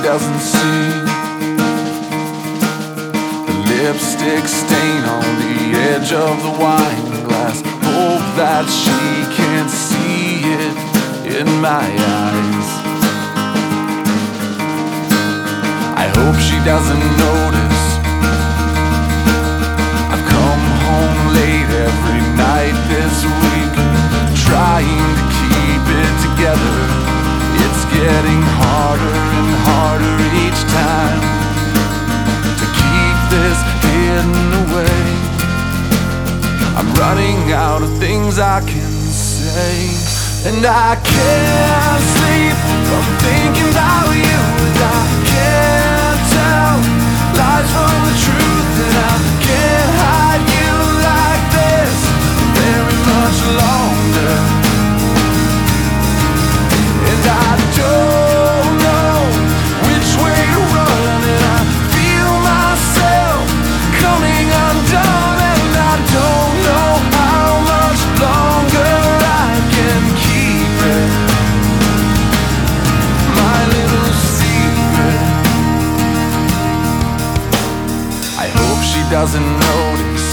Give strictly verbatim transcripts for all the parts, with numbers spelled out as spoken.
doesn't see the lipstick stain on the edge of the wine glass. Hope that she can't see it in my eyes. I hope she doesn't notice I've come home late every night this week, trying to keep it together. It's getting harder and harder each time to keep this hidden away. I'm running out of things I can say, and I can't sleep from thinking about you, and I can't tell lies from the truth, and I can't hide you like this very much longer. And I don't know which way to run, and I feel myself coming undone, and I don't know how much longer I can keep it, my little secret. I hope she doesn't notice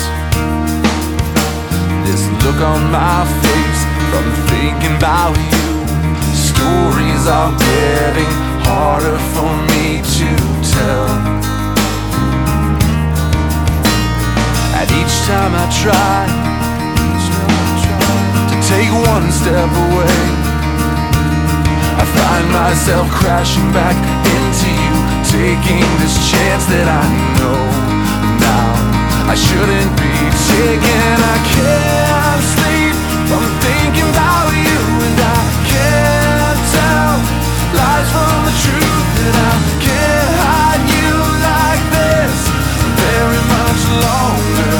this look on my face from thinking about you. Stories are getting harder for me to tell, and each time I try to take one step away, I find myself crashing back into you, taking this chance that I know now I shouldn't be taking. I can't sleep from thinking about you, and I can't tell lies from the truth, and I can't hide you like this very much longer.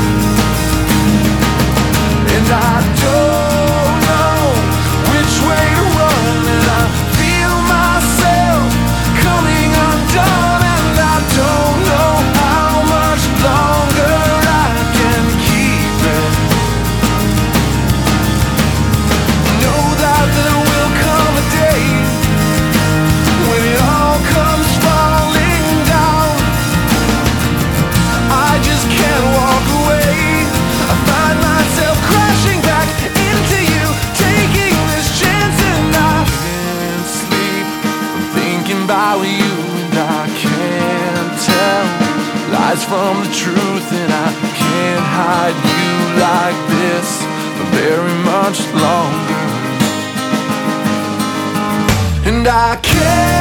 And I don't know which way to run, and I feel myself coming undone, and I don't know how much longer I can keep it. Know that there will come a day when it all comes falling down. I just can't walk away. I find myself crashing back into you, taking this chance, and I can't sleep from thinking about you, and I can't tell lies from the truth, and I can't hide you like this for very much longer. And I can't